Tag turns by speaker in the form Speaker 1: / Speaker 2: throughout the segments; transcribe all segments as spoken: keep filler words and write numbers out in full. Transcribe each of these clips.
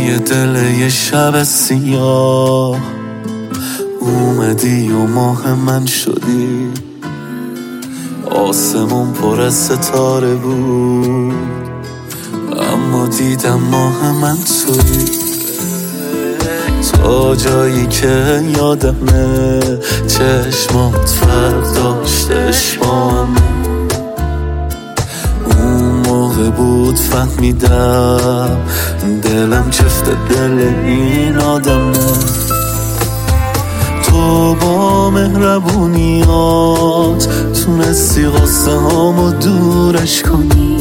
Speaker 1: توی دل یه شب سیاه اومدی و ماه من شدی. آسمون پر از ستاره بود اما دیدم ماه من توی. تا جایی که یادمه چشمات فرق داشت عشقامه. اون موقع بود فهمیدم دلم چفت دل این آدمه. تو با مهربونیات تونستی غصه هامو دورش کنی.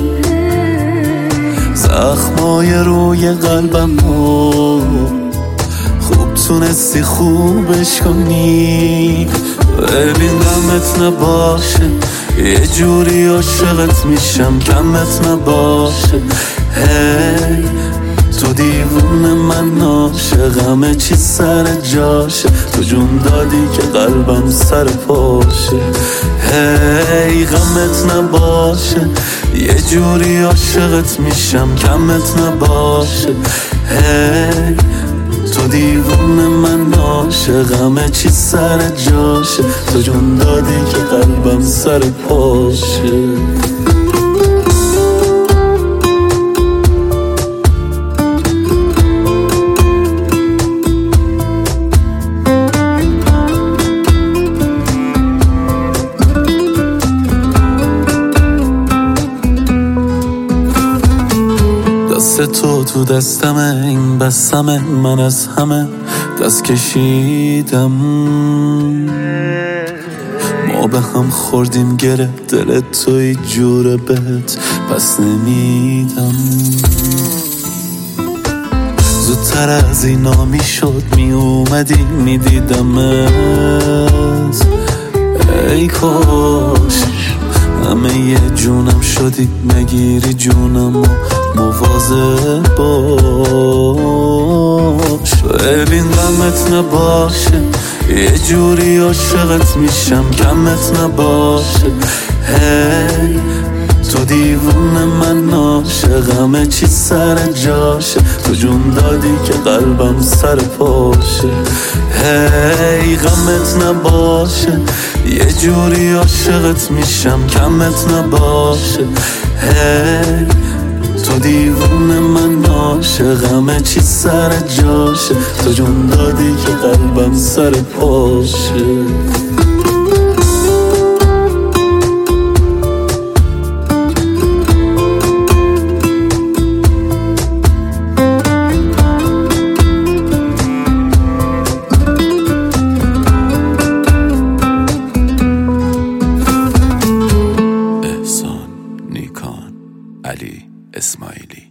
Speaker 1: زخمای روی قلبم رو خوب تونستی خوبش کنی. ببین غمت نباشه یه جوری عاشقت میشم کمت نباشه. هی تو دیوونه من عاشقمه چی سر جاشه. تو جون دادی که قلبم سر پاشه. هی غمت نباشه یه جوری عاشقت میشم کمت نباشه. هی تو دیوونه من عاشقمه چی سر جاشه. تو جون دادی که قلبم سر پاشه. دست تو تو دستمه این بسمه من از همه دست کشیدم. ما به هم خوردیم گره دل توی جوره بهت پس نمیدم. زودتر از اینا میشد می اومدی میدیدمت. ای کاش همه یه جونم شدی نگیری جونم و مواظب باش. ببین غمت نباشه یه جوری عاشقت میشم کمت نباشه. هی تو دیوونه من عاشقمه چی سر جاشه. تو جون دادی که قلبم سر پاشه. هی غمت نباشه یه جوری عاشقت میشم کمت نباشه. هی تو دیوونه من عاشقمه چی سر جاشه. تو جون دادی که قلبم سر پاشه. احسان نیکان علی اسماعیلی.